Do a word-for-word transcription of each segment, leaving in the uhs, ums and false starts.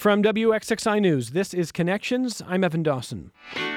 From W X X I News, this is Connections. I'm Evan Dawson.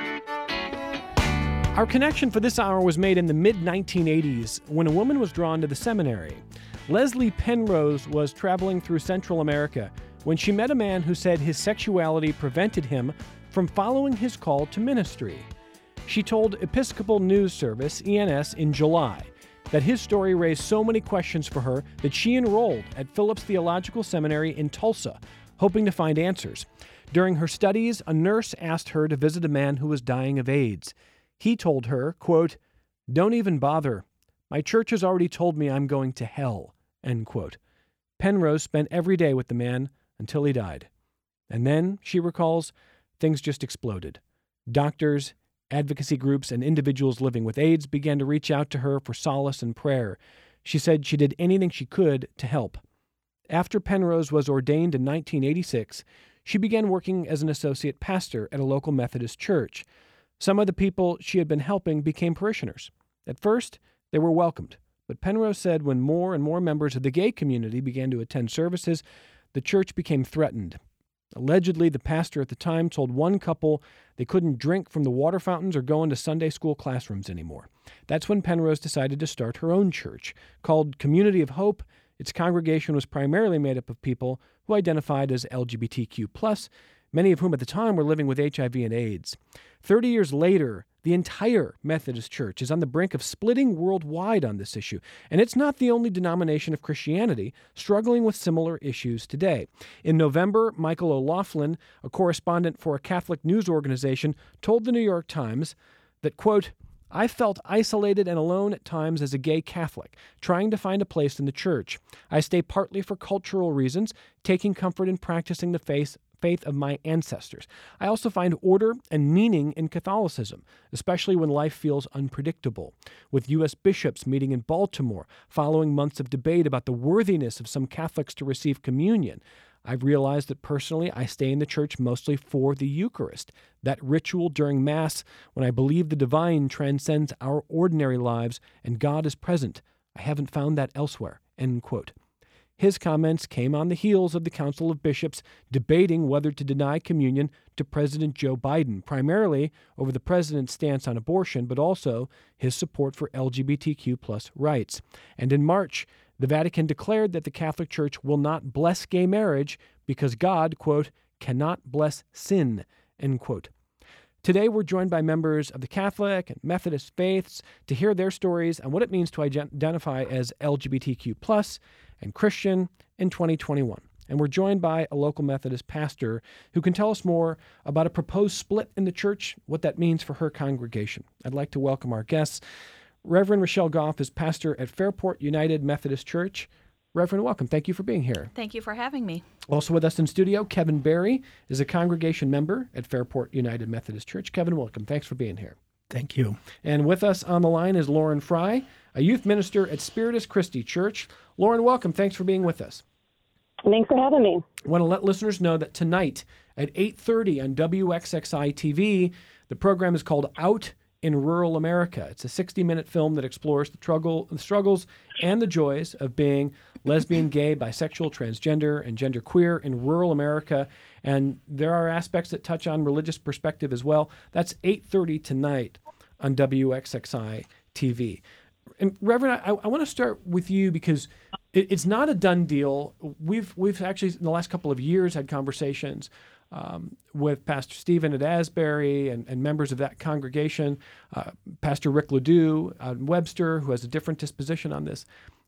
Our connection for this hour was made in the mid nineteen eighties when a woman was drawn to the seminary. Leslie Penrose was traveling through Central America when she met a man who said his sexuality prevented him from following his call to ministry. She told Episcopal News Service, E N S, in July that his story raised so many questions for her that she enrolled at Phillips Theological Seminary in Tulsa, hoping to find answers. During her studies, a nurse asked her to visit a man who was dying of AIDS. He told her, quote, "Don't even bother. My church has already told me I'm going to hell," end quote. Penrose spent every day with the man until he died. And then, she recalls, things just exploded. Doctors, advocacy groups, and individuals living with AIDS began to reach out to her for solace and prayer. She said she did anything she could to help. After Penrose was ordained in nineteen eighty-six, she began working as an associate pastor at a local Methodist church. Some of the people she had been helping became parishioners. At first, they were welcomed, but Penrose said when more and more members of the gay community began to attend services, the church became threatened. Allegedly, the pastor at the time told one couple they couldn't drink from the water fountains or go into Sunday school classrooms anymore. That's when Penrose decided to start her own church, called Community of Hope. Its congregation was primarily made up of people who identified as L G B T Q plus, many of whom at the time were living with H I V and AIDS. Thirty years later, the entire Methodist Church is on the brink of splitting worldwide on this issue, and it's not the only denomination of Christianity struggling with similar issues today. In November, Michael O'Loughlin, a correspondent for a Catholic news organization, told the New York Times that, quote, "I felt isolated and alone at times as a gay Catholic, trying to find a place in the church. I stay partly for cultural reasons, taking comfort in practicing the faith faith of my ancestors. I also find order and meaning in Catholicism, especially when life feels unpredictable. With U S bishops meeting in Baltimore, following months of debate about the worthiness of some Catholics to receive communion, I've realized that personally I stay in the church mostly for the Eucharist, that ritual during Mass when I believe the divine transcends our ordinary lives and God is present. I haven't found that elsewhere," end quote. His comments came on the heels of the Council of Bishops debating whether to deny communion to President Joe Biden, primarily over the president's stance on abortion, but also his support for L G B T Q plus rights. And in March, the Vatican declared that the Catholic Church will not bless gay marriage because God, quote, "cannot bless sin," end quote. Today, we're joined by members of the Catholic and Methodist faiths to hear their stories on what it means to identify as L G B T Q plus and Christian in twenty twenty-one. And we're joined by a local Methodist pastor who can tell us more about a proposed split in the church, what that means for her congregation. I'd like to welcome our guests. Reverend Rochelle Goff is pastor at Fairport United Methodist Church. Reverend, welcome. Thank you for being here. Thank you for having me. Also with us in studio, Kevin Berry is a congregation member at Fairport United Methodist Church. Kevin, welcome. Thanks for being here. Thank you. And with us on the line is Lauren Fry, a youth minister at Spiritus Christi Church. Lauren, welcome. Thanks for being with us. Thanks for having me. I want to let listeners know that tonight at eight thirty on W X X I T V, the program is called Out in Rural America. It's a sixty-minute film that explores the, struggle, the struggles and the joys of being lesbian, gay, bisexual, transgender, and genderqueer in rural America. And there are aspects that touch on religious perspective as well. That's eight thirty tonight on W X X I T V. And Reverend, I, I want to start with you because it, it's not a done deal. We've we've actually in the last couple of years had conversations um, with Pastor Stephen at Asbury and, and members of that congregation, uh, Pastor Rick Ledoux out in Webster, who has a different disposition on this.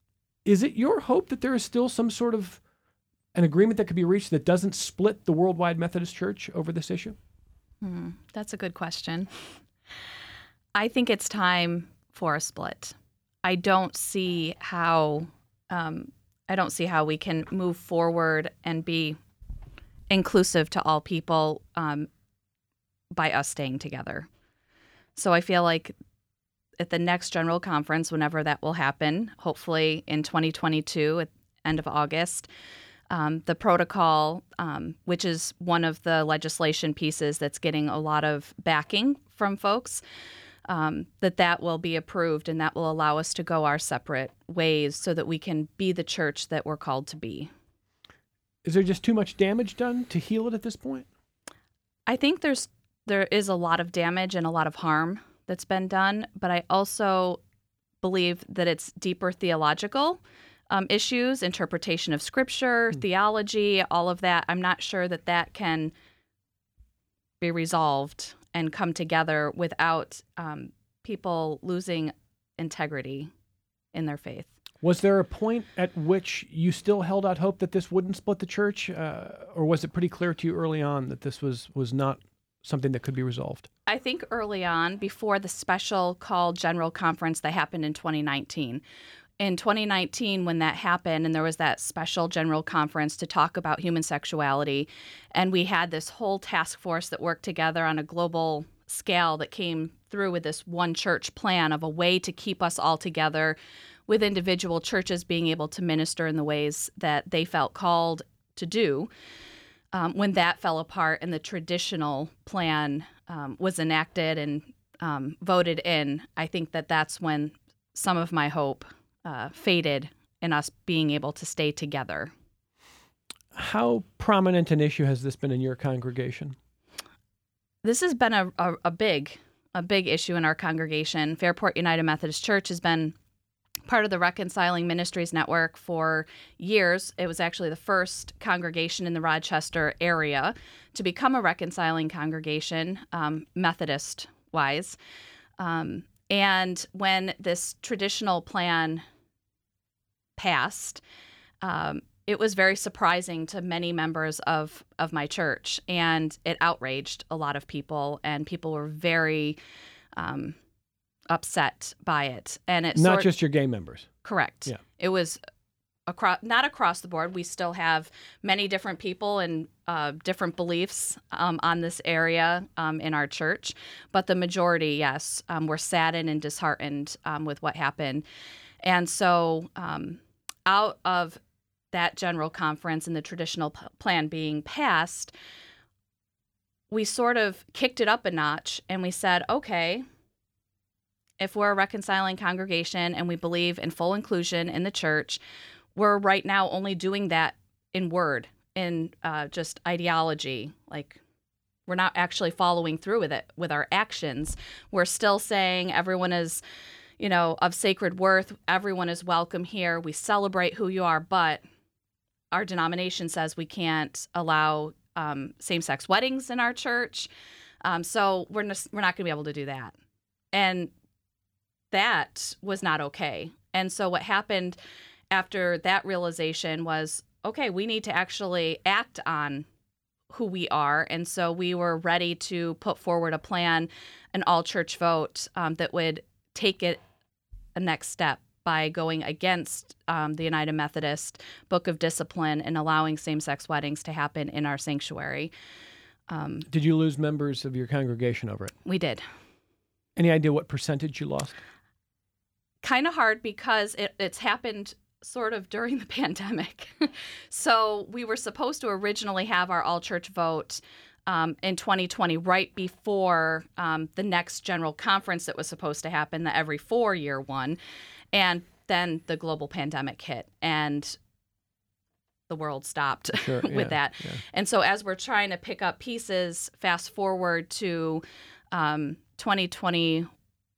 Is it your hope that there is still some sort of an agreement that could be reached that doesn't split the Worldwide Methodist Church over this issue? Hmm, that's a good question. I think it's time for a split. I don't see how um, I don't see how we can move forward and be inclusive to all people um, by us staying together. So I feel like at the next general conference, whenever that will happen, hopefully in twenty twenty-two, at end of August, um, the protocol, um, which is one of the legislation pieces that's getting a lot of backing from folks, Um, that that will be approved and that will allow us to go our separate ways so that we can be the church that we're called to be. Is there just too much damage done to heal it at this point? I think there's there is a lot of damage and a lot of harm that's been done, but I also believe that it's deeper theological um, issues, interpretation of Scripture, mm. theology, all of that. I'm not sure that that can be resolved and come together without um, people losing integrity in their faith. Was there a point at which you still held out hope that this wouldn't split the church, uh, or was it pretty clear to you early on that this was, was not something that could be resolved? I think early on, before the special called General Conference that happened in twenty nineteen. In twenty nineteen, when that happened, and there was that special General Conference to talk about human sexuality, and we had this whole task force that worked together on a global scale that came through with this one church plan of a way to keep us all together, with individual churches being able to minister in the ways that they felt called to do. Um, when that fell apart and the traditional plan um, was enacted and um, voted in, I think that that's when some of my hope uh, faded in us being able to stay together. How prominent an issue has this been in your congregation? This has been a, a, a big, a big issue in our congregation. Fairport United Methodist Church has been part of the Reconciling Ministries Network for years. It was actually the first congregation in the Rochester area to become a reconciling congregation, um, Methodist-wise. Um, and when this traditional plan passed, um, it was very surprising to many members of, of my church, and it outraged a lot of people, and people were very um, upset by it. And it not sort, just your gay members. Correct. Yeah. It was across, not across the board. We still have many different people and uh, different beliefs um, on this area um, in our church, but the majority, yes, um, were saddened and disheartened um, with what happened. And so um, out of that general conference and the traditional p- plan being passed, we sort of kicked it up a notch and we said, okay, if we're a reconciling congregation and we believe in full inclusion in the church, we're right now only doing that in word, in uh, just ideology. Like, we're not actually following through with it with our actions. We're still saying everyone is, you know, of sacred worth. Everyone is welcome here. We celebrate who you are, but our denomination says we can't allow um, same-sex weddings in our church. Um, so we're, n- we're not going to be able to do that. And that was not okay. And so what happened after that realization was, okay, we need to actually act on who we are. And so we were ready to put forward a plan, an all-church vote um, that would take it a next step by going against um, the United Methodist Book of Discipline and allowing same-sex weddings to happen in our sanctuary. Um, did you lose members of your congregation over it? We did. Any idea what percentage you lost? Kind of hard because it, it's happened sort of during the pandemic. So we were supposed to originally have our all-church vote um, in twenty twenty, right before um, the next general conference that was supposed to happen, the every four-year one. And then the global pandemic hit, and the world stopped sure, with yeah, that. Yeah. And so as we're trying to pick up pieces, fast forward to um, twenty twenty-one,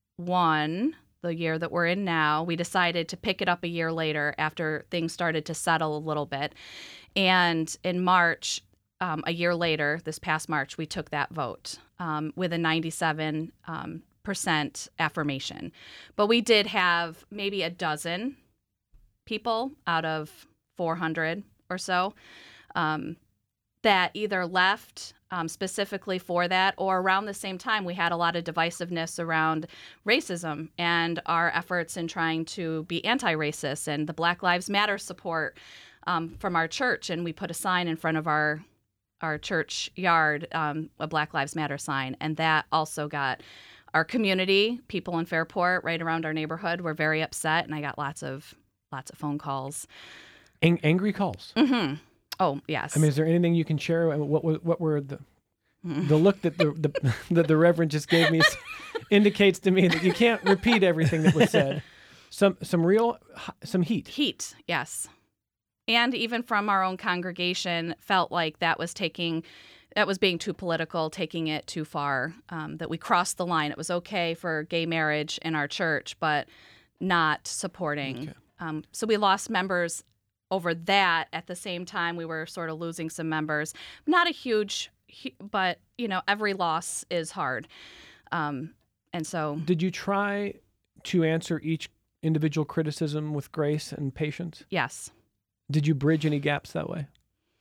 the year that we're in now, we decided to pick it up a year later after things started to settle a little bit. And in March, um, a year later, this past March, we took that vote um, with a ninety-seven um, percent affirmation. But we did have maybe a dozen people out of four hundred or so um, that either left um, specifically for that, or around the same time we had a lot of divisiveness around racism and our efforts in trying to be anti-racist and the Black Lives Matter support um, from our church. And we put a sign in front of our our church yard, um, a Black Lives Matter sign, and that also got our community, people in Fairport, right around our neighborhood, were very upset, and I got lots of lots of phone calls. Ang- angry calls. Mm-hmm. Oh, yes. I mean, is there anything you can share? What what, what were the the look that the, the that the Reverend just gave me indicates to me that you can't repeat everything that was said. Some some real some heat. Heat, yes. and even from our own congregation, felt like that was taking, that was being too political, taking it too far, um, that we crossed the line. It was okay for gay marriage in our church, but not supporting. Okay. Um, so we lost members over that. At the same time, we were sort of losing some members. Not a huge, but, you know, every loss is hard. Um, and so... Did you try to answer each individual criticism with grace and patience? Yes. Did you bridge any gaps that way?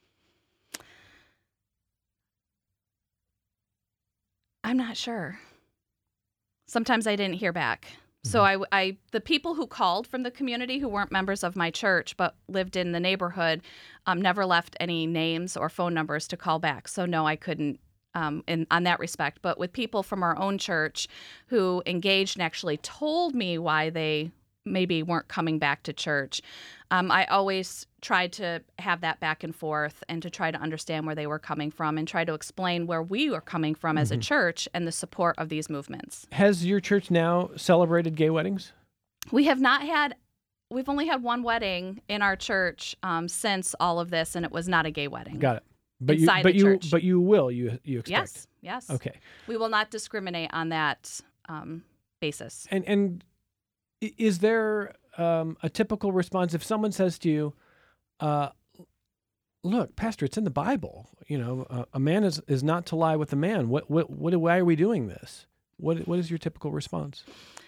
I'm not sure. Sometimes I didn't hear back. So I, I, the people who called from the community who weren't members of my church but lived in the neighborhood um, never left any names or phone numbers to call back. So no, I couldn't um, in on that respect. But with people from our own church who engaged and actually told me why they maybe weren't coming back to church, um, I always tried to have that back and forth and to try to understand where they were coming from and try to explain where we were coming from mm-hmm. as a church and the support of these movements. Has your church now celebrated gay weddings? We have not had, we've only had one wedding in our church um, since all of this, and it was not a gay wedding. Got it. But inside you, but the you, church. but you will, you, you expect? Yes, yes. Okay. We will not discriminate on that um, basis. And and is there um, a typical response if someone says to you, uh, look, Pastor, it's in the Bible. You know, uh, a man is, is not to lie with a man. What, what, what, why are we doing this? What, what is your typical response?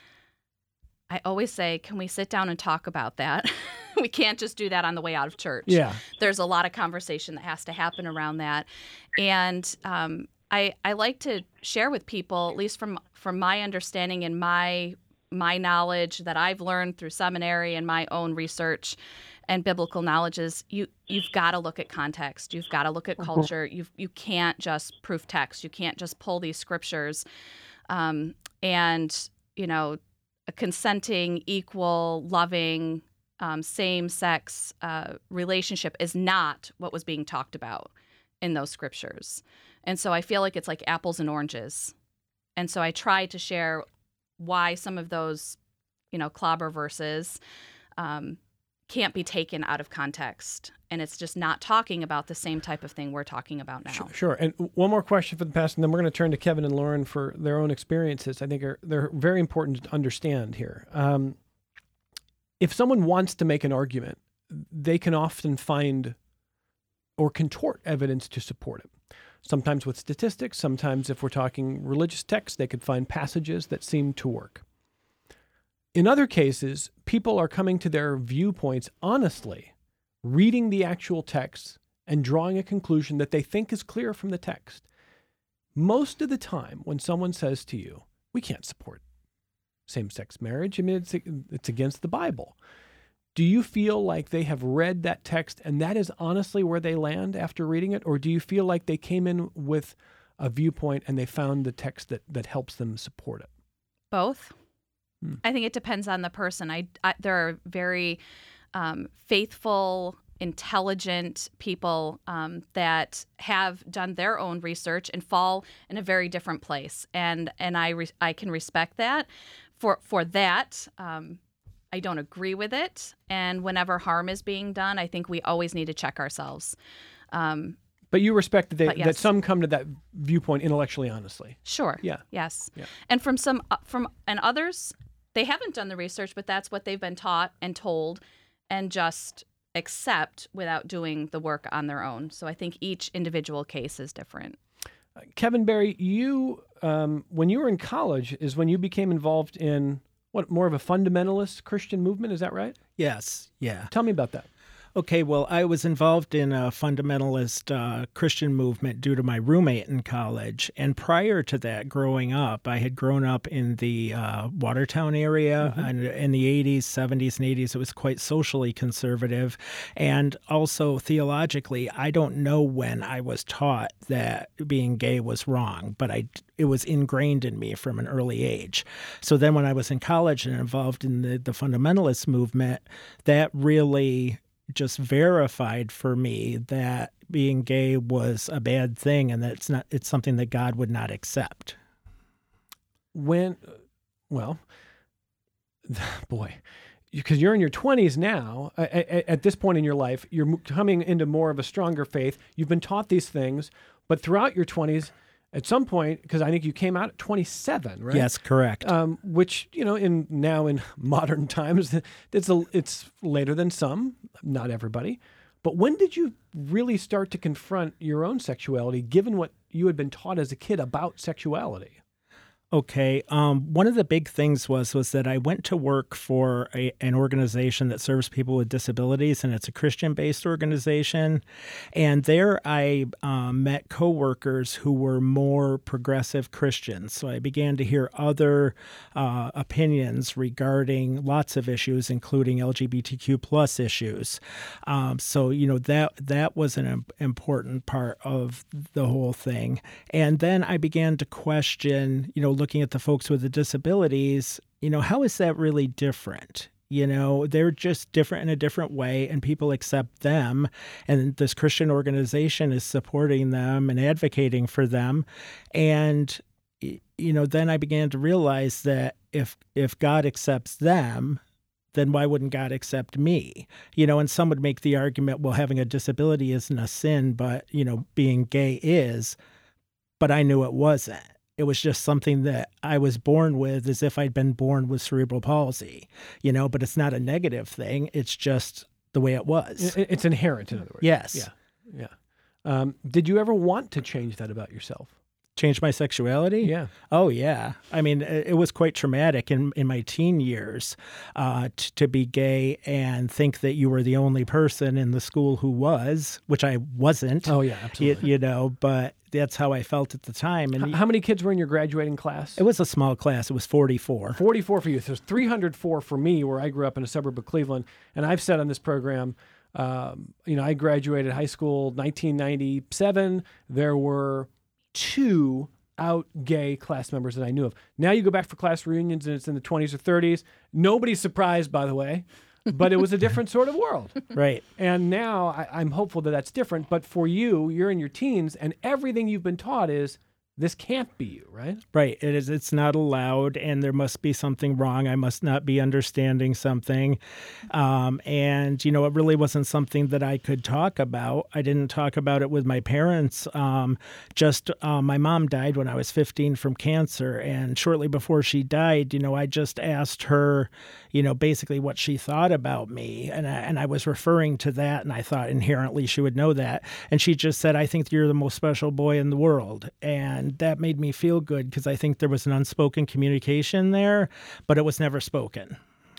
I always say, can we sit down and talk about that? We can't just do that on the way out of church. Yeah. There's a lot of conversation that has to happen around that. And um, I, I like to share with people, at least from, from my understanding and my my knowledge that I've learned through seminary and my own research and biblical knowledge is you, you've got to look at context. You've got to look at culture. You you can't just proof text. You can't just pull these scriptures. Um, and, you know, a consenting, equal, loving, um, same-sex uh, relationship is not what was being talked about in those scriptures. And so I feel like it's like apples and oranges. And so I try to share why some of those, you know, clobber verses um, can't be taken out of context. And it's just not talking about the same type of thing we're talking about now. Sure. sure. And one more question for the pastor, and then we're going to turn to Kevin and Lauren for their own experiences. I think are, they're very important to understand here. Um, if someone wants to make an argument, they can often find or contort evidence to support it. Sometimes with statistics, sometimes if we're talking religious texts, they could find passages that seem to work. In other cases, people are coming to their viewpoints honestly, reading the actual text and drawing a conclusion that they think is clear from the text. Most of the time, when someone says to you, we can't support same-sex marriage, I mean, it's, it's against the Bible. Do you feel like they have read that text and that is honestly where they land after reading it? Or do you feel like they came in with a viewpoint and they found the text that, that helps them support it? Both. Hmm. I think it depends on the person. I, I there are very um, faithful, intelligent people um, that have done their own research and fall in a very different place. And and I, re- I can respect that. For, for that, um, I don't agree with it. And whenever harm is being done, I think we always need to check ourselves. Um, but you respect that, they, yes. that some come to that viewpoint intellectually honestly. Sure. Yeah. Yes. Yeah. And from some uh, from and others, they haven't done the research, but that's what they've been taught and told and just accept without doing the work on their own. So I think each individual case is different. Uh, Kevin Barry, you, um, when you were in college is when you became involved in what, more of a fundamentalist Christian movement, is that right? Yes, yeah. Tell me about that. Okay, well, I was involved in a fundamentalist uh, Christian movement due to my roommate in college. And prior to that, growing up, I had grown up in the uh, Watertown area. Mm-hmm. And in the eighties, seventies, and eighties, it was quite socially conservative. And also theologically, I don't know when I was taught that being gay was wrong, but I it was ingrained in me from an early age. So then when I was in college and involved in the, the fundamentalist movement, that really just verified for me that being gay was a bad thing and that it's not it's something that God would not accept. When, well, boy, because you're in your twenties now, at, at this point in your life, you're coming into more of a stronger faith. You've been taught these things, but throughout your twenties, at some point, because I think you came out at twenty-seven, right? Yes, correct. Um, which, you know, in now in modern times, it's a, it's later than some, not everybody. But when did you really start to confront your own sexuality, given what you had been taught as a kid about sexuality? Okay. Um, one of the big things was was that I went to work for a, an organization that serves people with disabilities, and it's a Christian-based organization. And there I um, met coworkers who were more progressive Christians. So I began to hear other uh, opinions regarding lots of issues, including L G B T Q plus issues. Um, so, you know, that that was an important part of the whole thing. And then I began to question, you know, looking at the folks with the disabilities, you know, how is that really different? You know, they're just different in a different way, and people accept them. And this Christian organization is supporting them and advocating for them. And, you know, then I began to realize that if if God accepts them, then why wouldn't God accept me? You know, and some would make the argument, well, having a disability isn't a sin, but, you know, being gay is. But I knew it wasn't. It was just something that I was born with, as if I'd been born with cerebral palsy, you know, but it's not a negative thing. It's just the way it was. It's inherent, in other words. Yes. Yeah. Yeah. Um, did you ever want to change that about yourself? Change my sexuality? Yeah. Oh, yeah. I mean, it was quite traumatic in, in my teen years uh, t- to be gay and think that you were the only person in the school who was, which I wasn't. Oh, yeah, absolutely. You, you know, but that's how I felt at the time. And H- how many kids were in your graduating class? It was a small class. It was forty-four. forty-four for you. So there's three hundred four for me, where I grew up in a suburb of Cleveland. And I've said on this program, um, you know, I graduated high school nineteen ninety-seven. There were two out gay class members that I knew of. Now you go back for class reunions and it's in the twenties or thirties. Nobody's surprised, by the way, but it was a different sort of world. Right. And now I, I'm hopeful that that's different. But for you, you're in your teens, and everything you've been taught is this can't be you, right? Right. It is. It's not allowed, and there must be something wrong. I must not be understanding something. Um, and, you know, it really wasn't something that I could talk about. I didn't talk about it with my parents. Um, just uh, my mom died when I was fifteen from cancer. And shortly before she died, you know, I just asked her, you know, basically what she thought about me. And I, and I was referring to that, and I thought inherently she would know that. And she just said, I think you're the most special boy in the world. And that made me feel good, because I think there was an unspoken communication there, but it was never spoken.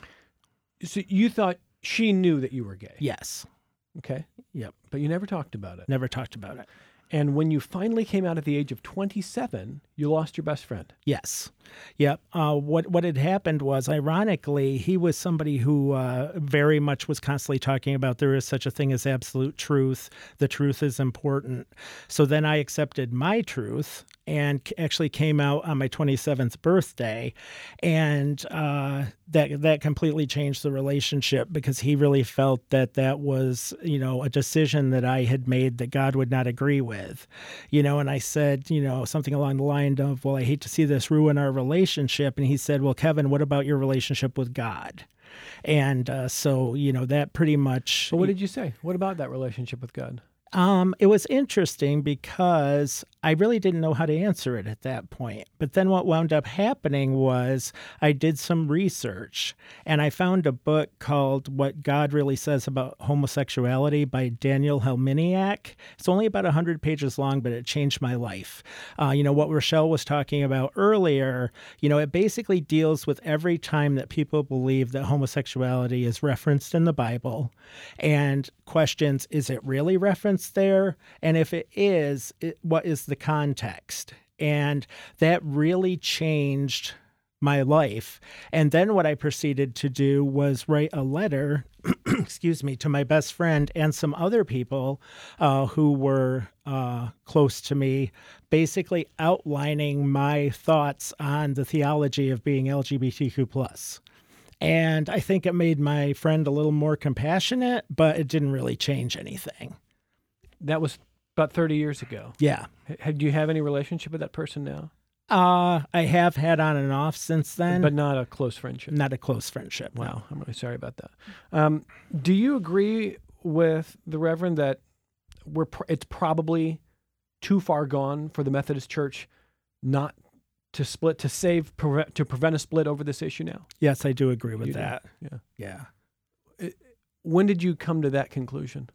So you thought she knew that you were gay? Yes. Okay. Yep. But you never talked about it. Never talked about it. And when you finally came out at the age of twenty-seven, you lost your best friend. Yes. Yep. Uh, what what had happened was, ironically, he was somebody who uh, very much was constantly talking about there is such a thing as absolute truth. The truth is important. So then I accepted my truth and actually came out on my twenty-seventh birthday. And uh, that that completely changed the relationship, because he really felt that that was, you know, a decision that I had made that God would not agree with. You know, and I said, you know, something along the line of, well, I hate to see this ruin our relationship. And he said, well, Kevin, what about your relationship with God? And uh, so, you know, that pretty much... So what did you say? What about that relationship with God? Um, it was interesting, because I really didn't know how to answer it at that point. But then what wound up happening was I did some research, and I found a book called What God Really Says About Homosexuality by Daniel Helminiak. It's only about one hundred pages long, but it changed my life. Uh, you know, what Rochelle was talking about earlier, you know, it basically deals with every time that people believe that homosexuality is referenced in the Bible, and questions, is it really referenced there? And if it is, it, what is the context? And that really changed my life. And then what I proceeded to do was write a letter, excuse me, to my best friend and some other people uh, who were uh, close to me, basically outlining my thoughts on the theology of being L G B T Q plus. And I think it made my friend a little more compassionate, but it didn't really change anything. That was about thirty years ago. Yeah. H- Do you have any relationship with that person now? Uh, I have had on and off since then, But not a close friendship. not a close friendship. no. Wow, I'm really sorry about that. Um, do you agree with the Reverend that we're pr- it's probably too far gone for the Methodist Church not to split, to save, prevent, to prevent a split over this issue now? Yes, I do agree with You do? that. Yeah. Yeah. When did you come to that conclusion?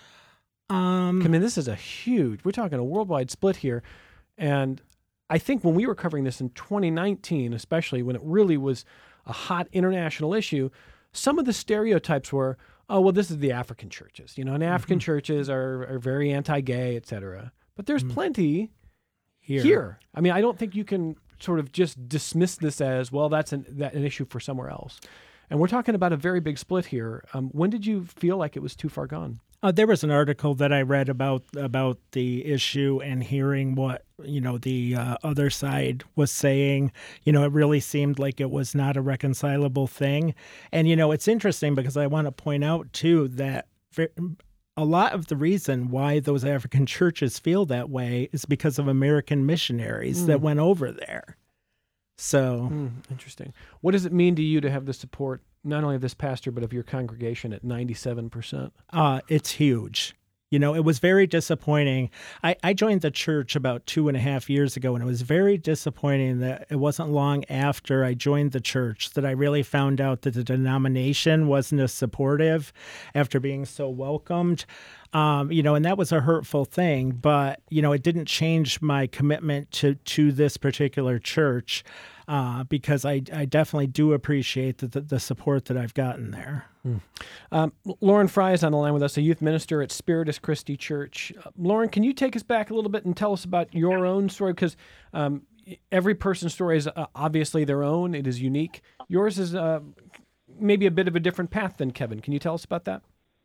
Um, I mean, this is a huge, we're talking a worldwide split here. And I think when we were covering this in twenty nineteen, especially when it really was a hot international issue, some of the stereotypes were, oh, well, this is the African churches, you know, and African Mm-hmm. churches are, are very anti-gay, et cetera. But there's Mhm. plenty here. here. I mean, I don't think you can sort of just dismiss this as, well, that's an, that, an issue for somewhere else. And we're talking about a very big split here. Um, when did you feel like it was too far gone? Uh, there was an article that I read about about the issue and hearing what you know the uh, other side was saying. You know, it really seemed like it was not a reconcilable thing. And you know, it's interesting because I want to point out too that ve- a lot of the reason why those African churches feel that way is because of American missionaries Mm. that went over there. So Hmm, interesting. What does it mean to you to have the support not only of this pastor but of your congregation at ninety-seven percent? Uh, it's huge. You know, it was very disappointing. I, I joined the church about two and a half years ago, and it was very disappointing that it wasn't long after I joined the church that I really found out that the denomination wasn't as supportive after being so welcomed. Um, you know, and that was a hurtful thing, but, you know, it didn't change my commitment to, to this particular church uh, because I, I definitely do appreciate the, the, the support that I've gotten there. Um, Lauren Fry is on the line with us, a youth minister at Spiritus Christi Church. Uh, Lauren, can you take us back a little bit and tell us about your own story? Because um, every person's story is uh, obviously their own. It is unique. Yours is uh, maybe a bit of a different path than Kevin. Can you tell us about that?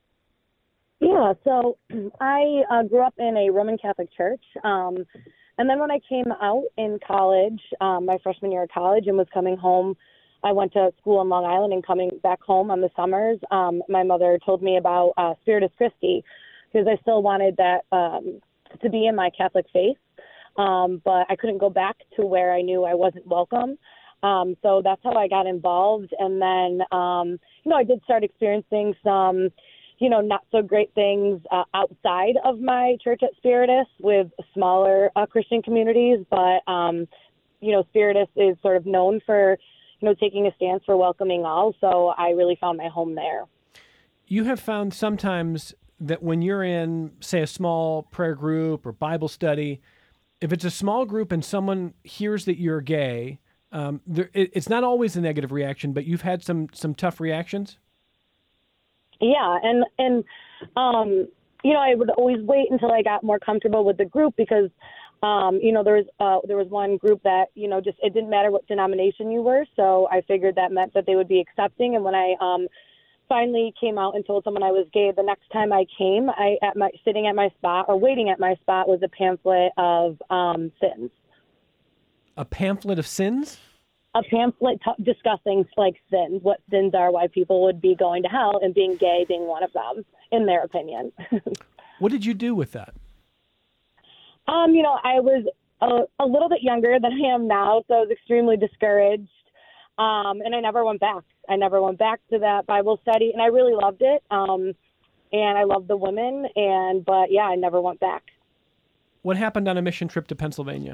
Yeah, so I uh, grew up in a Roman Catholic church. Um, and then when I came out in college, um, my freshman year of college, and was coming home, I went to school in Long Island and coming back home on the summers, um, my mother told me about uh, Spiritus Christi because I still wanted that um, to be in my Catholic faith. Um, but I couldn't go back to where I knew I wasn't welcome. Um, so that's how I got involved. And then, um, you know, I did start experiencing some, you know, not so great things uh, outside of my church at Spiritus with smaller uh, Christian communities. But, um, you know, Spiritus is sort of known for, you know, taking a stance for welcoming all. So I really found my home there. You have found sometimes that when you're in, say, a small prayer group or Bible study, if it's a small group and someone hears that you're gay, um, there, it, it's not always a negative reaction, but you've had some some tough reactions? Yeah, and, and um, you know, I would always wait until I got more comfortable with the group because, um, you know, there was uh, there was one group that, you know, just it didn't matter what denomination you were. So I figured that meant that they would be accepting. And when I um, finally came out and told someone I was gay, the next time I came, I at my sitting at my spot or waiting at my spot was a pamphlet of um, sins. A pamphlet of sins? A pamphlet t- discussing like sins, what sins are, why people would be going to hell, and being gay being one of them, in their opinion. What did you do with that? Um, you know, I was a, a little bit younger than I am now, so I was extremely discouraged. Um, and I never went back. I never went back to that Bible study, and I really loved it. Um, and I loved the women, and but yeah, I never went back. What happened on a mission trip to Pennsylvania?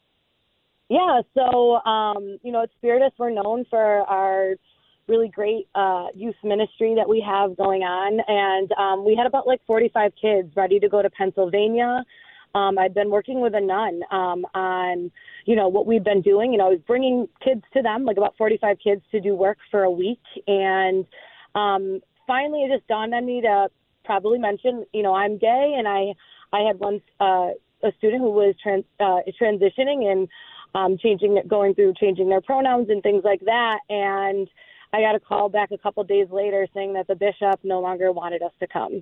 Yeah, so um, you know, at Spiritus, we're known for our really great uh, youth ministry that we have going on, and um, we had about like forty-five kids ready to go to Pennsylvania. Um, I'd been working with a nun um, on, you know, what we've been doing. You know, I was bringing kids to them, like about forty-five kids to do work for a week. And um, finally it just dawned on me to probably mention, you know, I'm gay. And I, I had one, uh, a student who was trans, uh, transitioning and um, changing, going through changing their pronouns and things like that. And I got a call back a couple days later saying that the bishop no longer wanted us to come.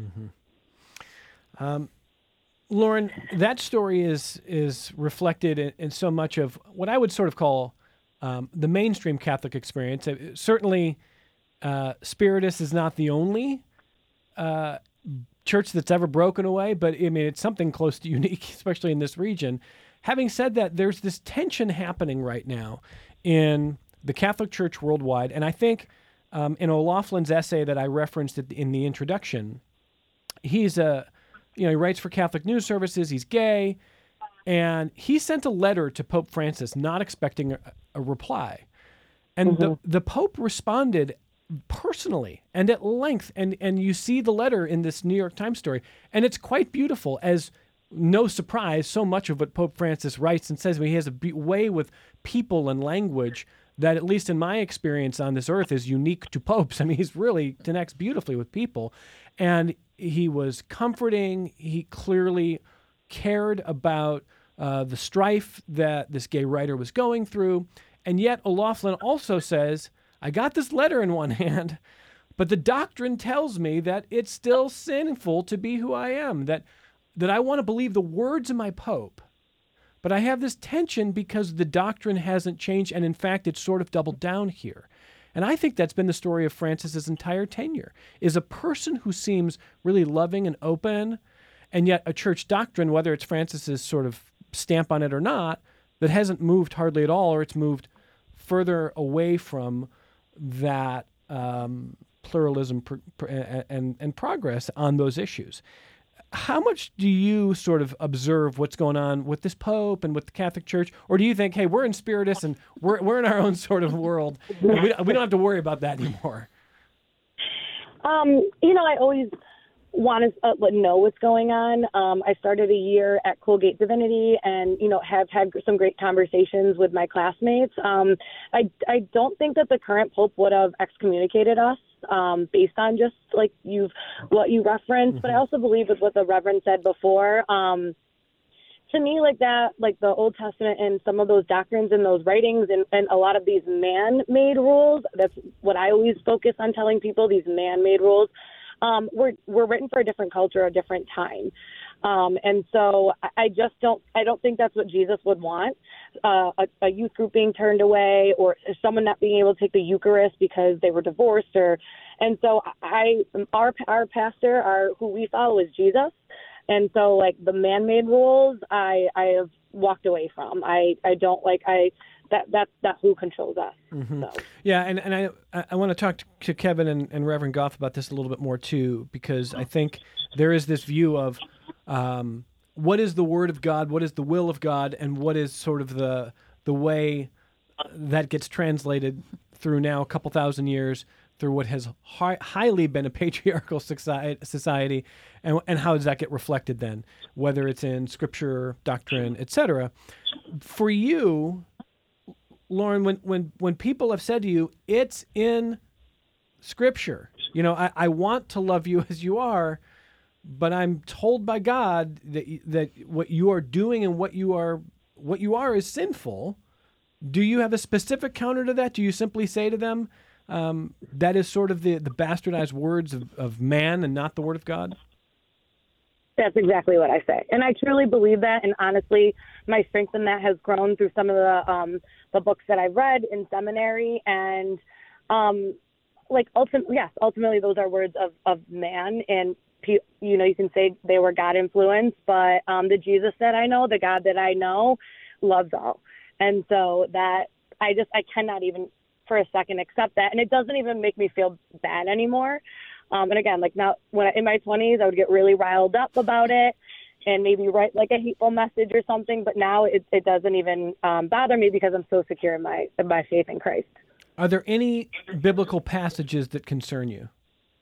Mm-hmm. Um, Lauren, that story is is reflected in, in so much of what I would sort of call um, the mainstream Catholic experience. Uh, certainly, uh, Spiritus is not the only uh, church that's ever broken away, but I mean, it's something close to unique, especially in this region. having said that, there's this tension happening right now in the Catholic Church worldwide, and I think um, in O'Loughlin's essay that I referenced in the introduction, he's a, you know, he writes for Catholic News Services. He's gay, and he sent a letter to Pope Francis, not expecting a, a reply, and mm-hmm. the the Pope responded personally and at length, and and you see the letter in this New York Times story, and it's quite beautiful. As no surprise, so much of what Pope Francis writes and says, I mean, he has a be- way with people and language that, at least in my experience on this earth, is unique to popes. I mean, he's really connects beautifully with people. And he was comforting. He clearly cared about uh, the strife that this gay writer was going through. And yet O'Loughlin also says, I got this letter in one hand, but the doctrine tells me that it's still sinful to be who I am, that, that I want to believe the words of my pope. But I have this tension because the doctrine hasn't changed, and in fact, it's sort of doubled down here. And I think that's been the story of Francis's entire tenure, is a person who seems really loving and open, and yet a church doctrine, whether it's Francis's sort of stamp on it or not, that hasn't moved hardly at all, or it's moved further away from that um, pluralism pr- pr- and, and progress on those issues. How much do you sort of observe what's going on with this Pope and with the Catholic Church? Or do you think, hey, we're in Spiritus and we're we're in our own sort of world, and we, we don't have to worry about that anymore? Um, you know, I always want to uh, know what's going on. Um, I started a year at Colgate Divinity and, you know, have had some great conversations with my classmates. Um, I, I don't think that the current Pope would have excommunicated us. Um, based on just like you've what you referenced, mm-hmm. but I also believe with what the Reverend said before. Um, to me, like that, like the Old Testament and some of those doctrines and those writings and, and a lot of these man-made rules. That's what I always focus on telling people. These man-made rules um, were were written for a different culture, a different time. Um, and so I just don't, I don't think that's what Jesus would want, uh, a, a youth group being turned away or someone not being able to take the Eucharist because they were divorced or, and so I, our, our pastor, our, who we follow is Jesus. And so like the man-made rules, I, I have walked away from. I, I don't like, I, that, that's not who controls us. Mm-hmm. So. Yeah. And, and I, I want to talk to Kevin and, and Reverend Goff about this a little bit more too, because I think there is this view of, Um, what is the Word of God? What is the will of God? And what is sort of the the way that gets translated through now a couple thousand years through what has hi- highly been a patriarchal society, society and, and how does that get reflected then, whether it's in Scripture, doctrine, et cetera. For you, Lauren, when, when, when people have said to you, it's in Scripture, you know, I, I want to love you as you are, but I'm told by God that that what you are doing and what you are what you are is sinful. Do you have a specific counter to that? Do you simply say to them, um, that is sort of the, the bastardized words of, of man and not the Word of God? That's exactly what I say. And I truly believe that. And honestly, my strength in that has grown through some of the um, the books that I've read in seminary. And um, like, ultimately, yes, ultimately those are words of, of man. And you know, you can say they were God influenced, but um, the Jesus that I know, the God that I know, loves all. And so that I just, I cannot even for a second accept that. And it doesn't even make me feel bad anymore. Um, and again, like now when I, in my twenties, I would get really riled up about it and maybe write like a hateful message or something. But now it, it doesn't even um, bother me because I'm so secure in my, in my faith in Christ. Are there any biblical passages that concern you?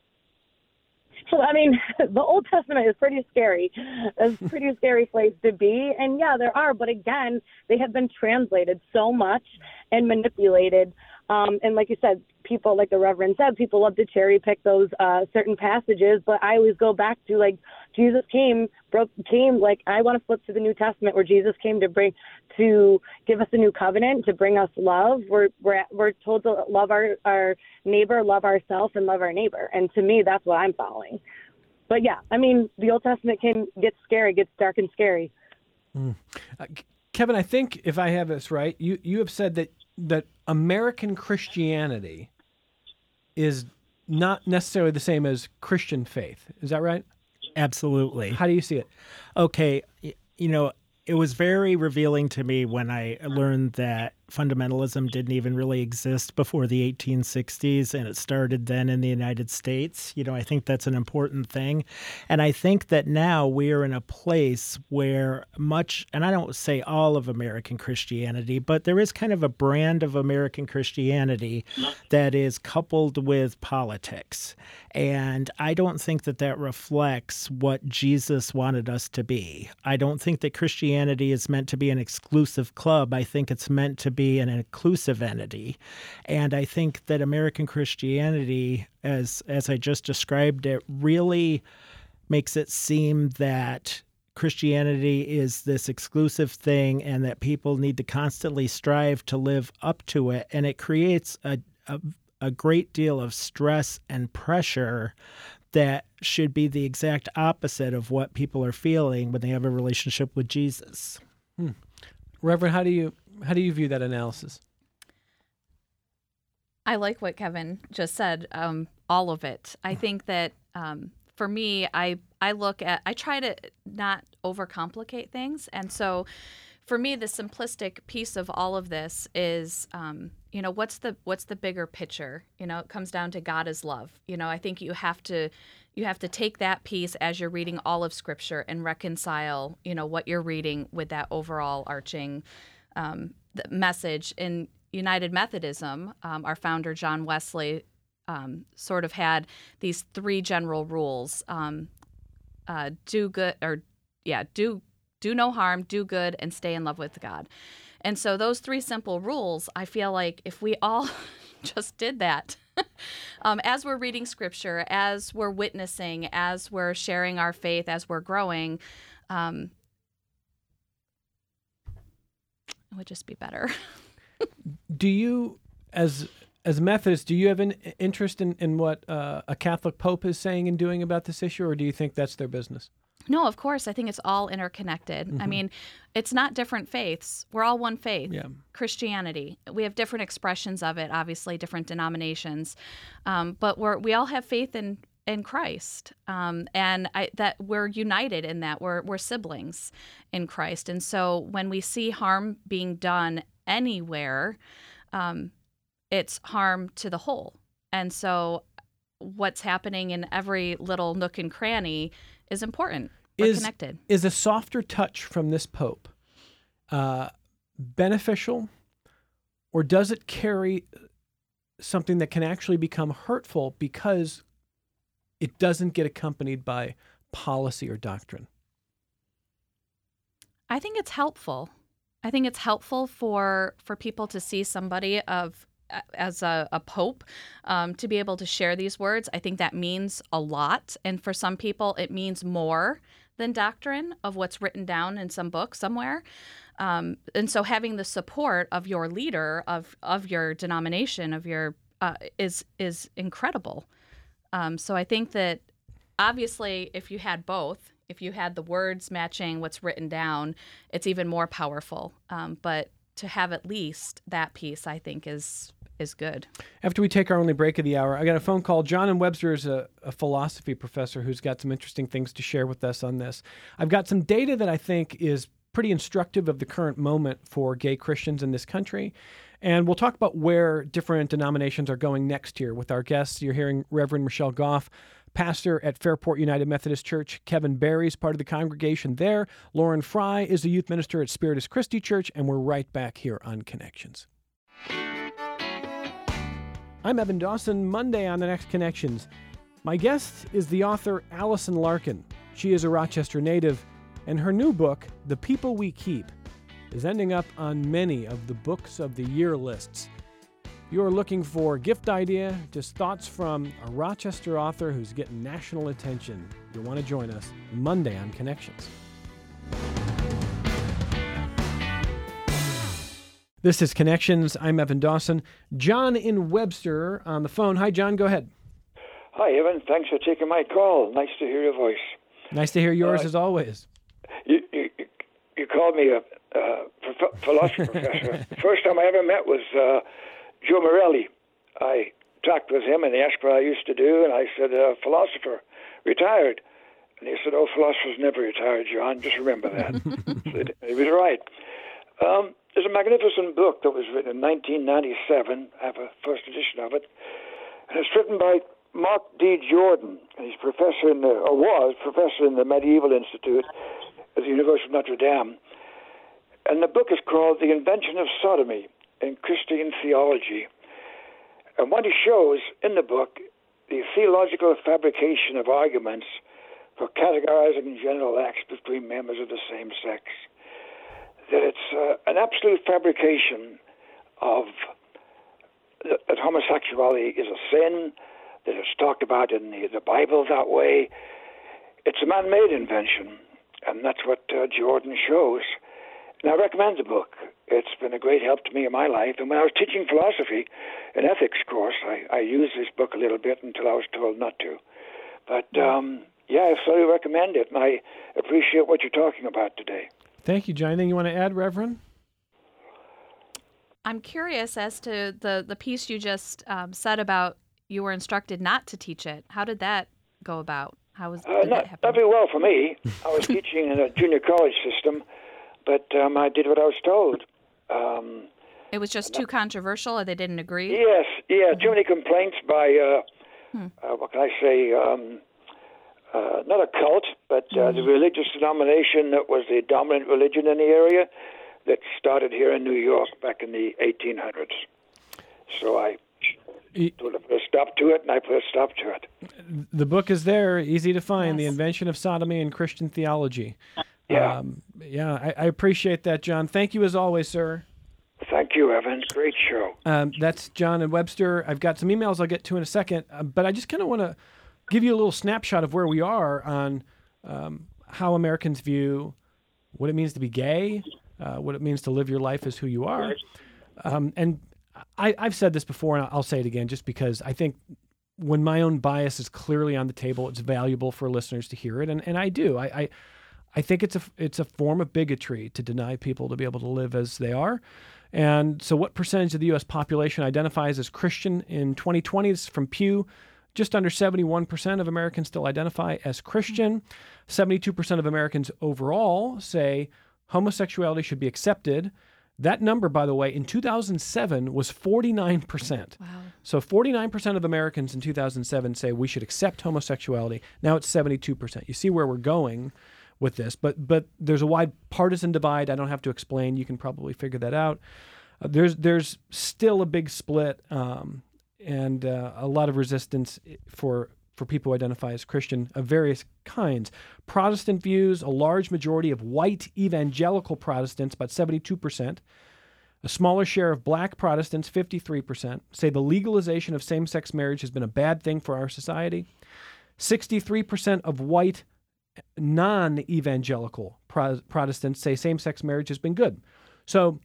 So, I mean, the Old Testament is pretty scary. It's a pretty scary place to be. And, yeah, there are. But, again, they have been translated so much and manipulated. Um, and like you said, people, like the Reverend said, people love to cherry pick those uh, certain passages. But I always go back to, like, Jesus came, broke, came, like, I want to flip to the New Testament where Jesus came to bring, to give us a new covenant, to bring us love. We're we're, we're told to love our, our neighbor, love ourselves, and love our neighbor. And to me, that's what I'm following. But, yeah, I mean, the Old Testament can get scary, gets dark and scary. Mm. Uh, Kevin, I think if I have this right, you, you have said that that American Christianity is not necessarily the same as Christian faith. Is that right? Absolutely. How do you see it? Okay. You know, it was very revealing to me when I learned that fundamentalism didn't even really exist before the eighteen sixties, and it started then in the United States. You know, I think that's an important thing. And I think that now we are in a place where much, and I don't say all of American Christianity, but there is kind of a brand of American Christianity that is coupled with politics. And I don't think that that reflects what Jesus wanted us to be. I don't think that Christianity is meant to be an exclusive club. I think it's meant to be an inclusive entity. And I think that American Christianity, as as I just described it, really makes it seem that Christianity is this exclusive thing and that people need to constantly strive to live up to it. And it creates a, a, a great deal of stress and pressure that should be the exact opposite of what people are feeling when they have a relationship with Jesus. Hmm. Reverend, how do you how do you view that analysis? I like what Kevin just said, um, all of it. I think that um, for me, I I look at, I try to not overcomplicate things. And so for me, the simplistic piece of all of this is, um, you know, what's the what's the bigger picture? You know, it comes down to God is love. You know, I think you have to you have to take that piece as you're reading all of Scripture and reconcile, you know, what you're reading with that overall arching um, message. In United Methodism, um, our founder, John Wesley, um, sort of had these three general rules. Um, uh, do good, or yeah, do do no harm, do good, and stay in love with God. And so those three simple rules, I feel like if we all just did that, um, as we're reading Scripture, as we're witnessing, as we're sharing our faith, as we're growing, um, it would just be better. Do you, as as Methodists, do you have an interest in, in what uh, a Catholic Pope is saying and doing about this issue, or do you think that's their business? No, of course. I think it's all interconnected. Mm-hmm. I mean, it's not different faiths. We're all one faith, yeah. Christianity. We have different expressions of it, obviously, different denominations. Um, but we're, we all have faith in, in Christ. Um, and I, that we're united in that. We're, we're siblings in Christ. And so when we see harm being done anywhere, um, it's harm to the whole. And so what's happening in every little nook and cranny is important. We're is, connected. Is a softer touch from this Pope uh, beneficial, or does it carry something that can actually become hurtful because it doesn't get accompanied by policy or doctrine? I think it's helpful. I think it's helpful for for people to see somebody of as a, a pope, um, to be able to share these words. I think that means a lot. And for some people, it means more than doctrine of what's written down in some book somewhere. Um, and so having the support of your leader, of of your denomination, of your uh, is is incredible. Um, so I think that obviously if you had both, if you had the words matching what's written down, it's even more powerful. Um, but to have at least that piece, I think, is is good. After we take our only break of the hour, I got a phone call. John in Webster is a, a philosophy professor who's got some interesting things to share with us on this. I've got some data that I think is pretty instructive of the current moment for gay Christians in this country. And we'll talk about where different denominations are going next year with our guests. You're hearing Reverend Michelle Goff, pastor at Fairport United Methodist Church. Kevin Barry's part of the congregation there. Lauren Fry is the youth minister at Spiritus Christi Church, and we're right back here on Connections. I'm Evan Dawson. Monday on the next Connections. My guest is the author Allison Larkin. She is a Rochester native, and her new book, The People We Keep, is ending up on many of the Books of the Year lists. If you're looking for a gift idea, just thoughts from a Rochester author who's getting national attention, you'll want to join us Monday on Connections. This is Connections. I'm Evan Dawson. John in Webster on the phone. Hi, John. Go ahead. Hi, Evan. Thanks for taking my call. Nice to hear your voice. Nice to hear yours uh, as always. You, you, you called me a uh, philosophy professor. First time I ever met was uh, Joe Morelli. I talked with him and he asked what I used to do, and I said, uh, philosopher, retired. And he said, "Oh, philosophers never retire, John. Just remember that." So he was right. Um, there's a magnificent book that was written in nineteen ninety-seven. I have a first edition of it. And it's written by Mark D. Jordan. And he's professor in the, or was professor in the Medieval Institute at the University of Notre Dame. And the book is called The Invention of Sodomy in Christian Theology. And what he shows in the book, the theological fabrication of arguments for categorizing general acts between members of the same sex. That it's uh, an absolute fabrication of that, that homosexuality is a sin, that it's talked about in the, the Bible that way. It's a man-made invention, and that's what uh, Jordan shows. And I recommend the book. It's been a great help to me in my life. And when I was teaching philosophy and ethics course, I, I used this book a little bit until I was told not to. But, um, yeah, I thoroughly recommend it, and I appreciate what you're talking about today. Thank you, John. Anything you want to add, Reverend? I'm curious as to the, the piece you just um, said about you were instructed not to teach it. How did that go about? How was uh, did not, that happen? not very well for me. I was teaching in a junior college system, but um, I did what I was told. Um, it was just too controversial, or they didn't agree? Yes, yeah, too many complaints by, uh, hmm. uh, what can I say, um, uh, not a cult, but uh, the religious denomination that was the dominant religion in the area that started here in New York back in the eighteen hundreds. So I told to put a stop to it, and I put a stop to it. The book is there, easy to find, Yes. The Invention of Sodomy in Christian Theology. Yeah. Um, yeah, I, I appreciate that, John. Thank you as always, sir. Thank you, Evan. Great show. Um, that's John and Webster. I've got some emails I'll get to in a second, uh, but I just kind of want to give you a little snapshot of where we are on um, how Americans view what it means to be gay, uh, what it means to live your life as who you are. Um, and I, I've said this before, and I'll say it again, just because I think when my own bias is clearly on the table, it's valuable for listeners to hear it, and, and I do. I, I I think it's a it's a form of bigotry to deny people to be able to live as they are. And so what percentage of the U S population identifies as Christian in twenty twenty? This is from Pew. Just under seventy-one percent of Americans still identify as Christian. seventy-two percent of Americans overall say homosexuality should be accepted. That number, by the way, in two thousand seven was forty-nine percent. Wow. So forty-nine percent of Americans in two thousand seven say we should accept homosexuality. Now it's seventy-two percent. You see where we're going with this, but but there's a wide partisan divide. I don't have to explain. You can probably figure that out. Uh, there's there's still a big split um, and uh, a lot of resistance for for people who identify as Christian of various kinds. Protestant views, a large majority of white evangelical Protestants, about seventy-two percent. A smaller share of black Protestants, fifty-three percent, say the legalization of same-sex marriage has been a bad thing for our society. sixty-three percent of white non-evangelical Pro- Protestants say same-sex marriage has been good. So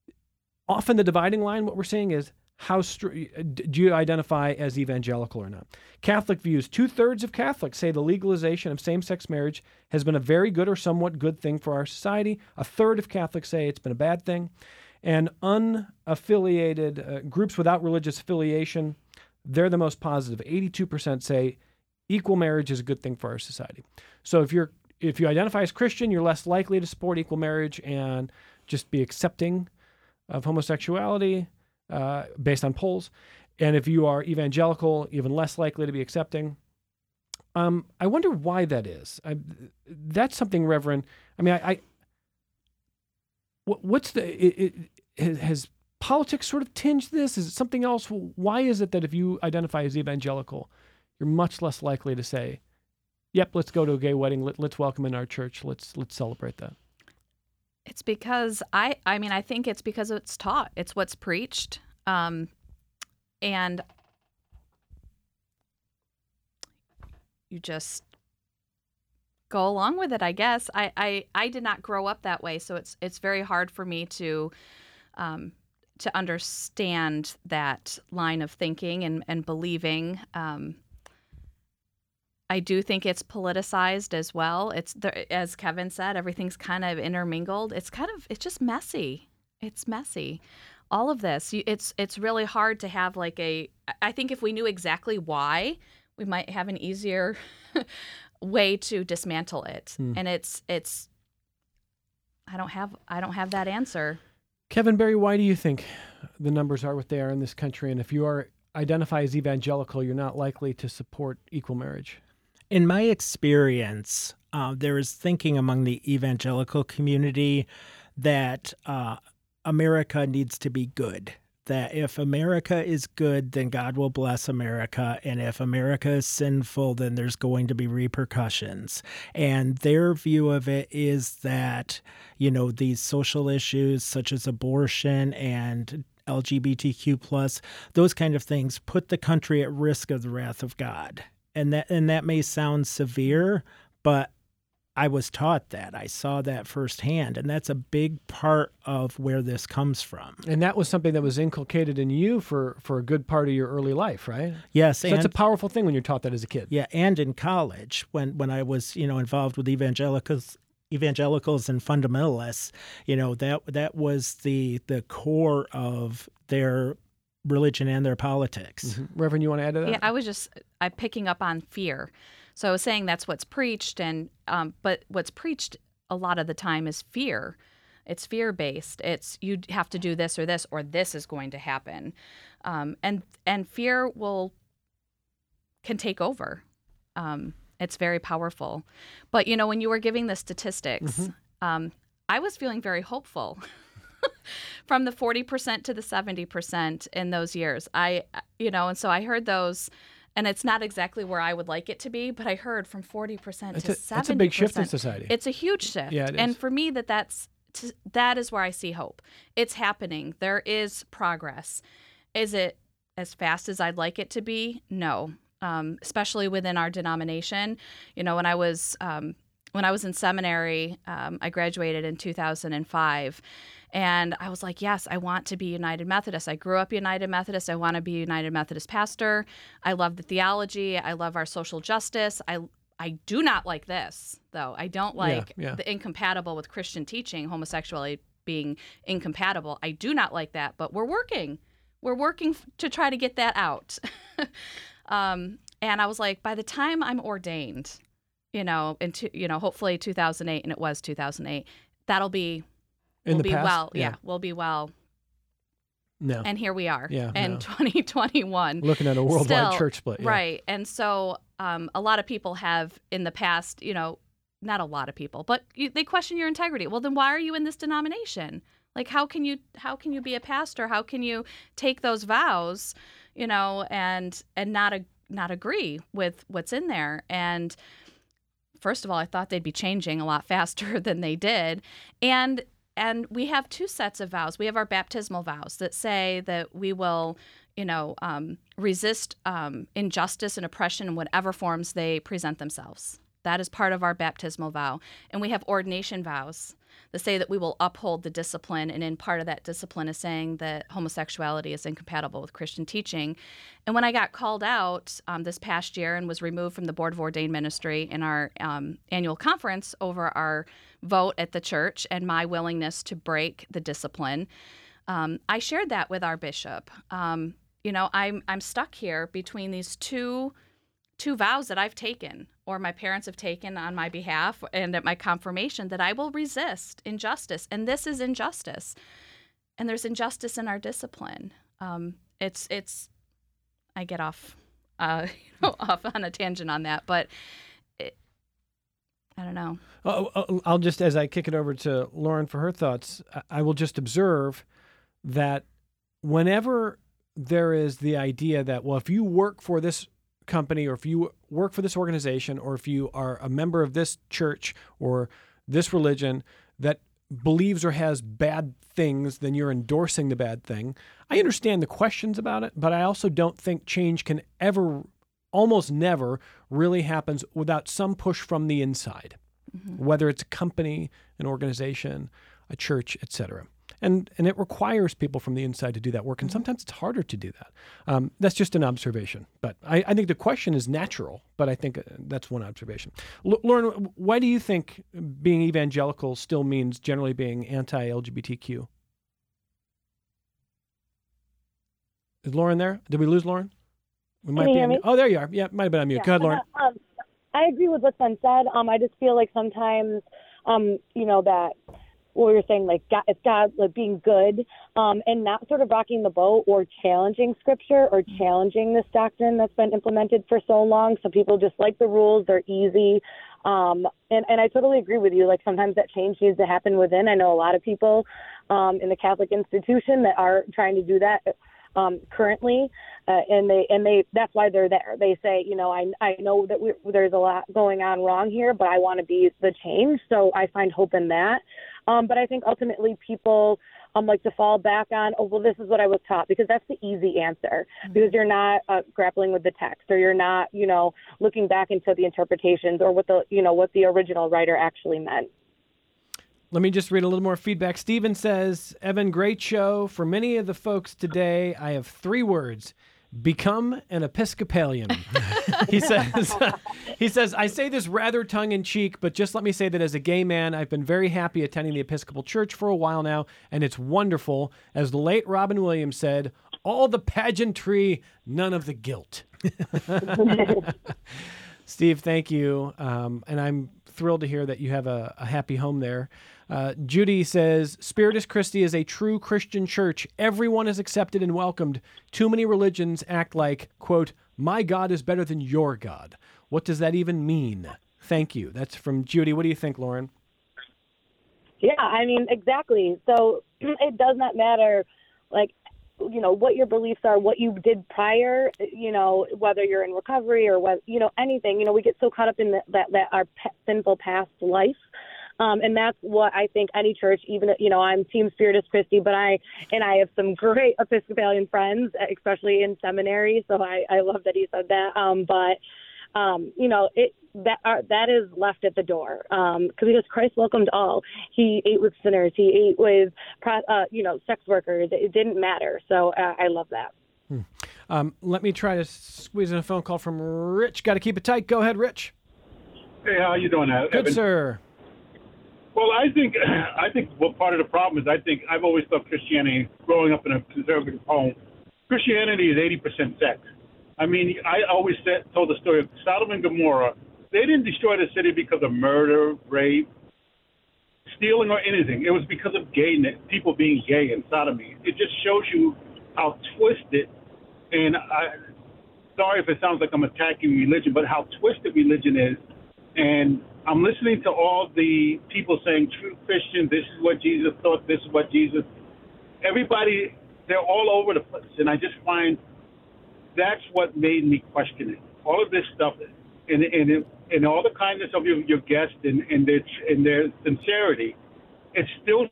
often the dividing line, what we're seeing is, how str- do you identify as evangelical or not? Catholic views, two-thirds of Catholics say the legalization of same-sex marriage has been a very good or somewhat good thing for our society. A third of Catholics say it's been a bad thing. And unaffiliated uh, groups without religious affiliation, they're the most positive. eighty-two percent say equal marriage is a good thing for our society. So if you're if you identify as Christian, you're less likely to support equal marriage and just be accepting of homosexuality uh, based on polls. And if you are evangelical, even less likely to be accepting. Um, I wonder why that is. I, that's something, Reverend. I mean, I, I what, what's the it, it, has politics sort of tinged this? Is it something else? Why is it that if you identify as evangelical, you're much less likely to say, "Yep, let's go to a gay wedding. Let, let's welcome in our church. Let's let's celebrate that." It's because I, I mean, I think it's because it's taught. It's what's preached. Um, and you just go along with it, I guess. I, I, I did not grow up that way, so it's it's very hard for me to um, to understand that line of thinking and, and believing. Um, I do think it's politicized as well. It's the, as Kevin said, everything's kind of intermingled. It's kind of it's just messy. It's messy. All of this, it's it's really hard to have like a. I think if we knew exactly why, we might have an easier way to dismantle it. Hmm. And it's it's I don't have I don't have that answer. Kevin Barry, why do you think the numbers are what they are in this country? And if you are identify as evangelical, you're not likely to support equal marriage? In my experience, uh, there is thinking among the evangelical community that uh, America needs to be good. That if America is good, then God will bless America. And if America is sinful, then there's going to be repercussions. And their view of it is that, you know, these social issues such as abortion and L G B T Q plus, those kind of things put the country at risk of the wrath of God. And that and that may sound severe, but I was taught that. I saw that firsthand, and that's a big part of where this comes from. And that was something that was inculcated in you for, for a good part of your early life, right? Yes. So and, that's a powerful thing when you're taught that as a kid. Yeah, and in college, when, when I was, you know, involved with evangelicals, evangelicals and fundamentalists, you know, that that was the the core of their religion and their politics. Mm-hmm. Reverend, you want to add to that? Yeah, I was just I'm picking up on fear. So I was saying that's what's preached, and um, but what's preached a lot of the time is fear. It's fear-based. It's you have to do this or this, or this is going to happen, um, and and fear will can take over. Um, it's very powerful. But you know, when you were giving the statistics, mm-hmm. um, I was feeling very hopeful. From the forty percent to the seventy percent in those years. I, you know, and so I heard those, and it's not exactly where I would like it to be, but I heard from forty percent it's to a, seventy percent. It's a big shift in society. It's a huge shift. Yeah, it is. And for me, that that's, that is where I see hope. It's happening. There is progress. Is it as fast as I'd like it to be? No, um, especially within our denomination. You know, when I was, um, when I was in seminary, um, I graduated in two thousand five. And I was like, yes, I want to be United Methodist. I grew up United Methodist. I want to be a United Methodist pastor. I love the theology. I love our social justice. I I do not like this, though. I don't like yeah, yeah. the incompatible with Christian teaching, homosexuality being incompatible. I do not like that, but we're working. We're working to try to get that out. um, and I was like, by the time I'm ordained, you know, in two, you know, hopefully two thousand eight, and it was two thousand eight, that'll be In we'll the be past? well. Yeah. yeah, we'll be well. No. And here we are Yeah, in no. twenty twenty-one. Looking at a worldwide Still, church split. Yeah. Right. And so um, a lot of people have in the past, you know, not a lot of people, but you, they question your integrity. Well, then why are you in this denomination? Like, how can you how can you be a pastor? How can you take those vows, you know, and and not a, not agree with what's in there? And first of all, I thought they'd be changing a lot faster than they did. And And we have two sets of vows. We have our baptismal vows that say that we will, you know, um, resist um, injustice and oppression in whatever forms they present themselves. That is part of our baptismal vow. And we have ordination vows that say that we will uphold the discipline. And in part of that discipline is saying that homosexuality is incompatible with Christian teaching. And when I got called out um, this past year and was removed from the Board of Ordained Ministry in our um, annual conference over our vote at the church and my willingness to break the discipline, um, I shared that with our bishop. Um, you know, I'm I'm stuck here between these two two vows that I've taken, or my parents have taken on my behalf and at my confirmation, that I will resist injustice. And this is injustice. And there's injustice in our discipline. Um, it's, it's, I get off, uh, you know, off on a tangent on that, but it, I don't know. Oh, I'll just, as I kick it over to Lauren for her thoughts, I will just observe that whenever there is the idea that, well, if you work for this company, or if you work for this organization, or if you are a member of this church or this religion that believes or has bad things, then you're endorsing the bad thing. I understand the questions about it, but I also don't think change can ever, almost never, really happens without some push from the inside, mm-hmm. whether it's a company, an organization, a church, et cetera. And and it requires people from the inside to do that work, and sometimes it's harder to do that. Um, that's just an observation. But I, I think the question is natural, but I think that's one observation. L- Lauren, why do you think being evangelical still means generally being anti-L G B T Q? Is Lauren there? Did we lose Lauren? We might Can you be hear on, me? oh, there you are. Yeah, might have been on mute. Yeah. Go ahead, Lauren. Um, I agree with what's been said. Um, I just feel like sometimes, um, you know, that what you're saying, like God, it's God like being good, um, and not sort of rocking the boat or challenging Scripture or challenging this doctrine that's been implemented for so long. Some people just like the rules; they're easy, um, and and I totally agree with you. Like sometimes that change needs to happen within. I know a lot of people um, in the Catholic institution that are trying to do that. Um, currently, uh, and they and they that's why they're there. They say, you know, I I know that we, there's a lot going on wrong here, but I want to be the change. So I find hope in that. Um, but I think ultimately people um, like to fall back on, oh, well, this is what I was taught, because that's the easy answer, mm-hmm. because you're not uh, grappling with the text, or you're not, you know, looking back into the interpretations or what the, you know, what the original writer actually meant. Let me just read a little more feedback. Steven says, Evan, great show. For many of the folks today, I have three words. Become an Episcopalian. he says, he says, I say this rather tongue-in-cheek, but just let me say that as a gay man, I've been very happy attending the Episcopal Church for a while now, and it's wonderful. As the late Robin Williams said, all the pageantry, none of the guilt. Steve, thank you. Um, and I'm thrilled to hear that you have a, a happy home there. Uh, Judy says, Spiritus Christi is a true Christian church. Everyone is accepted and welcomed. Too many religions act like, quote, my God is better than your God. What does that even mean? Thank you. That's from Judy. What do you think, Lauren? Yeah, I mean, exactly. So it does not matter, like, you know, what your beliefs are, what you did prior, you know, whether you're in recovery or what, you know, anything. You know, we get so caught up in the, that, that our pe- sinful past life. Um, and that's what I think any church, even, you know, I'm Team Spiritus Christi, but I, and I have some great Episcopalian friends, especially in seminary. So I, I love that he said that. Um, but, um, you know, it, that, uh, that is left at the door. Um, cause because Christ welcomed all. He ate with sinners. He ate with, uh, you know, sex workers. It didn't matter. So uh, I love that. Hmm. Um, let me try to squeeze in a phone call from Rich. Got to keep it tight. Go ahead, Rich. Hey, how you doing, Evan? Good, sir. Well, I think I think what part of the problem is I think I've always thought Christianity, growing up in a conservative home, Christianity is eighty percent sex. I mean, I always said, told the story of Sodom and Gomorrah. They didn't destroy the city because of murder, rape, stealing, or anything. It was because of gayness, people being gay and sodomy. It just shows you how twisted, and I, sorry if it sounds like I'm attacking religion, but how twisted religion is. And I'm listening to all the people saying, true Christian, this is what Jesus thought, this is what Jesus. Everybody, they're all over the place. And I just find that's what made me question it. All of this stuff, and and, and all the kindness of your, your guests and, and, their, and their sincerity, it's still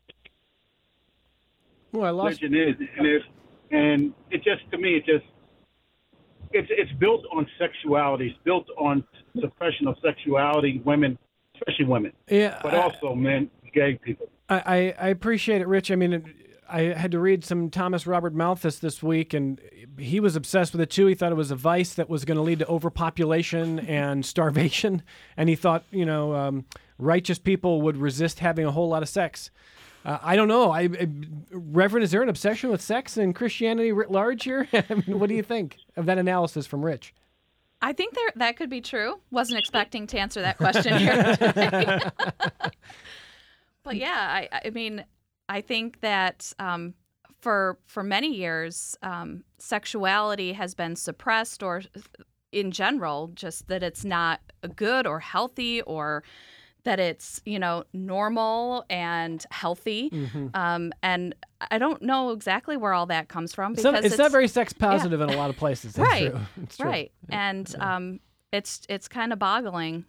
oh, I lost religion is. And, it's, and it just, to me, it just, It's it's built on sexuality. It's built on suppression of sexuality, women, especially women, yeah, but also I, men, gay people. I, I, I appreciate it, Rich. I mean, it, I had to read some Thomas Robert Malthus this week, and he was obsessed with it too. He thought it was a vice that was going to lead to overpopulation and starvation, and he thought, you know, um, righteous people would resist having a whole lot of sex. Uh, I don't know. I, I, Reverend, is there an obsession with sex in Christianity writ large here? I mean, what do you think of that analysis from Rich? I think there that could be true. Wasn't expecting to answer that question here today. But yeah, I, I mean, I think that um, for for many years, um, sexuality has been suppressed, or in general, just that it's not good or healthy, or that it's, you know, normal and healthy. Mm-hmm. Um, and I don't know exactly where all that comes from. Because it's, it's, it's not very sex positive yeah. in a lot of places. That's right. True. It's true. Right. And yeah. um, it's it's kind of boggling.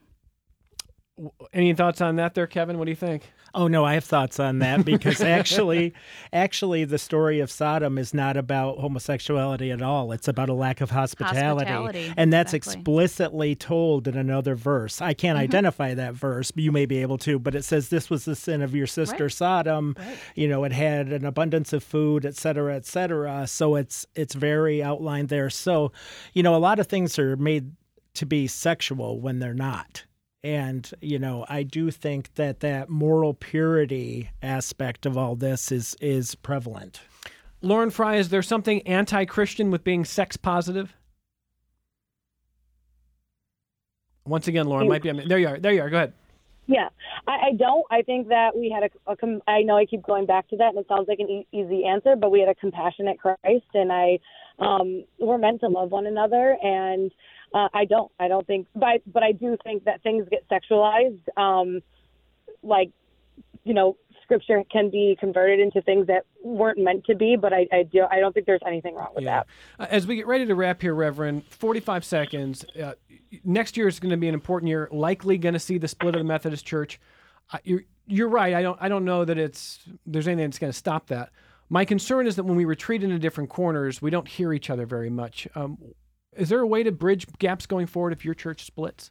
Any thoughts on that there, Kevin? What do you think? Oh, no, I have thoughts on that because actually, actually, the story of Sodom is not about homosexuality at all. It's about a lack of hospitality. Hospitality, and that's exactly. explicitly told in another verse. I can't mm-hmm. identify that verse, but you may be able to, but it says this was the sin of your sister right. Sodom. Right. You know, it had an abundance of food, et cetera, et cetera. So it's it's very outlined there. So, you know, a lot of things are made to be sexual when they're not. And, you know, I do think that that moral purity aspect of all this is is prevalent. Lauren Fry, is there something anti-Christian with being sex positive? Once again, Lauren, might be on. There you are. There you are. Go ahead. Yeah, I, I don't. I think that we had a, a com- I know I keep going back to that, and it sounds like an e- easy answer, but we had a compassionate Christ, and I, um, we're meant to love one another, and uh, I don't. I don't think, but but I do think that things get sexualized, um, like, you know, Scripture can be converted into things that weren't meant to be, but I, I do. I don't think there's anything wrong with yeah. that. Uh, as we get ready to wrap here, Reverend, forty-five seconds. Uh, next year is going to be an important year. Likely going to see the split of the Methodist Church. Uh, you're you're right. I don't I don't know that it's there's anything that's going to stop that. My concern is that when we retreat into different corners, we don't hear each other very much. Um, is there a way to bridge gaps going forward if your church splits?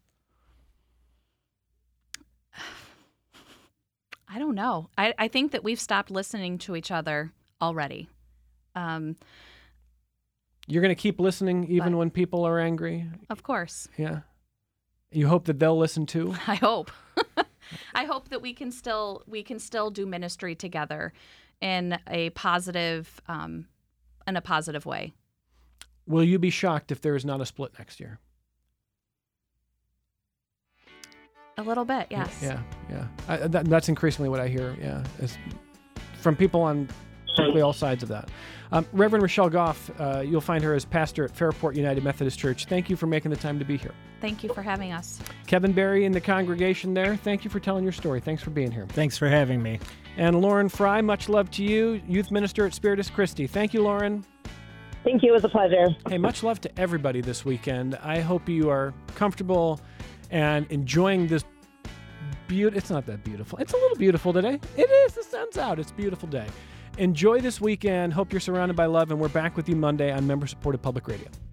I don't know. I, I think that we've stopped listening to each other already. Um, You're going to keep listening even but, when people are angry? Of course. Yeah. You hope that they'll listen too? I hope. I hope that we can still we can still do ministry together in a positive um, in a positive way. Will you be shocked if there is not a split next year? A little bit, yes. Yeah, yeah. I, that, that's increasingly what I hear, yeah, is from people on frankly all sides of that. Um, Reverend Rochelle Goff, uh, you'll find her as pastor at Fairport United Methodist Church. Thank you for making the time to be here. Thank you for having us. Kevin Berry in the congregation there, thank you for telling your story. Thanks for being here. Thanks for having me. And Lauren Fry, much love to you, youth minister at Spiritus Christi. Thank you, Lauren. Thank you. It was a pleasure. Hey, much love to everybody this weekend. I hope you are comfortable and enjoying this beautiful. It's not that beautiful. It's a little beautiful today. It is. The sun's out. It's a beautiful day. Enjoy this weekend. Hope you're surrounded by love, and we're back with you Monday on member-supported public radio.